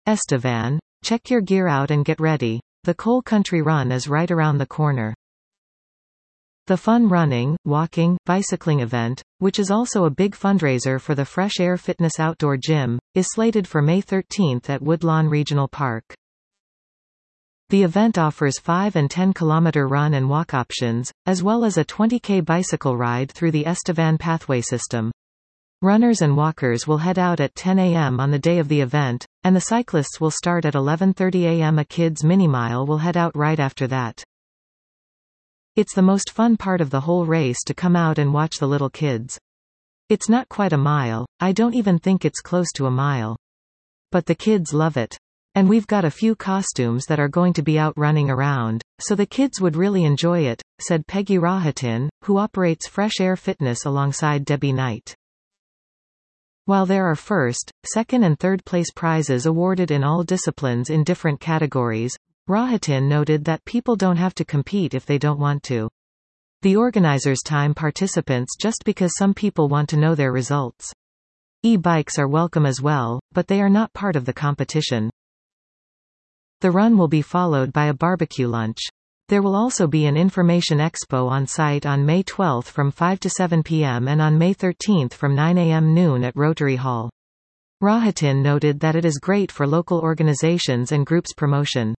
Estevan, check your gear out and get ready. The Cole Country Run is right around the corner. The fun running, walking, bicycling event, which is also a big fundraiser for the Fresh Air Fitness Outdoor Gym, is slated for May 13 at Woodlawn Regional Park. The event offers 5 and 10 kilometer run and walk options, as well as a 20K bicycle ride through the Estevan pathway system. Runners and walkers will head out at 10 a.m. on the day of the event, and the cyclists will start at 11:30 a.m. A kids' mini-mile will head out right after that. It's the most fun part of the whole race to come out and watch the little kids. It's not quite a mile, I don't even think it's close to a mile. But the kids love it. And we've got a few costumes that are going to be out running around, so the kids would really enjoy it, said Peggy Rahatin, who operates Fresh Air Fitness alongside Debbie Knight. While there are first, second and third place prizes awarded in all disciplines in different categories, Rahatin noted that people don't have to compete if they don't want to. The organizers time participants just because some people want to know their results. E-bikes are welcome as well, but they are not part of the competition. The run will be followed by a barbecue lunch. There will also be an information expo on site on May 12 from 5 to 7 p.m. and on May 13 from 9 a.m. noon at Rotary Hall. Rahatin noted that it is great for local organizations and groups promotion.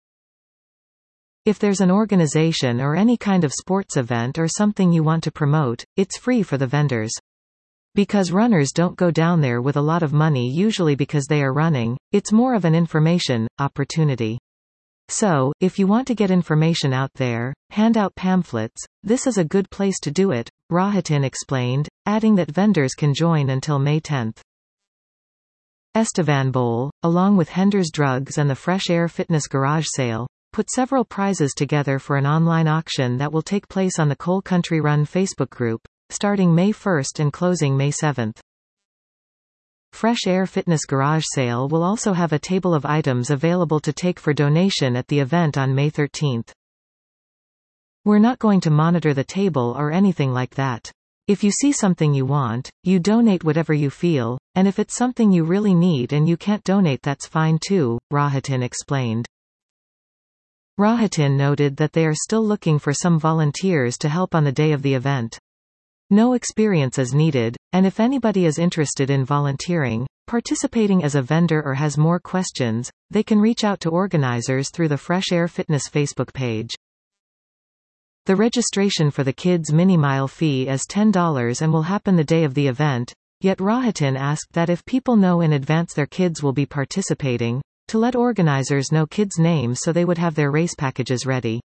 If there's an organization or any kind of sports event or something you want to promote, it's free for the vendors. Because runners don't go down there with a lot of money usually because they are running, it's more of an information opportunity. So, if you want to get information out there, hand out pamphlets, this is a good place to do it, Rahatin explained, adding that vendors can join until May 10. Estevan Bowl, along with Henders Drugs and the Fresh Air Fitness Garage Sale, put several prizes together for an online auction that will take place on the Cole Country Run Facebook group, starting May 1 and closing May 7. Fresh Air Fitness Garage Sale will also have a table of items available to take for donation at the event on May 13. We're not going to monitor the table or anything like that. If you see something you want, you donate whatever you feel, and if it's something you really need and you can't donate, that's fine too, Rahatin explained. Rahatin noted that they are still looking for some volunteers to help on the day of the event. No experience is needed, and if anybody is interested in volunteering, participating as a vendor or has more questions, they can reach out to organizers through the Fresh Air Fitness Facebook page. The registration for the kids' mini-mile fee is $10 and will happen the day of the event, yet Rahatin asked that if people know in advance their kids will be participating, to let organizers know kids' names so they would have their race packages ready.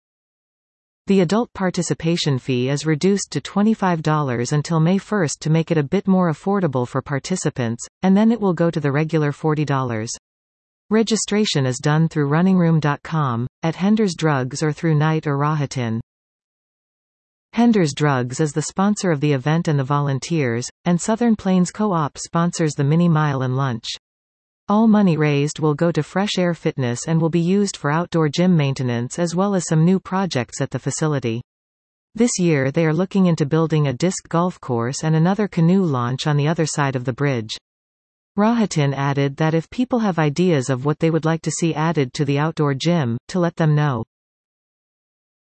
The adult participation fee is reduced to $25 until May 1 to make it a bit more affordable for participants, and then it will go to the regular $40. Registration is done through runningroom.com, at Henders Drugs or through Knight or Rahatin. Henders Drugs is the sponsor of the event and the volunteers, and Southern Plains Co-op sponsors the mini-mile and lunch. All money raised will go to Fresh Air Fitness and will be used for outdoor gym maintenance as well as some new projects at the facility. This year they are looking into building a disc golf course and another canoe launch on the other side of the bridge. Rahatin added that if people have ideas of what they would like to see added to the outdoor gym, to let them know.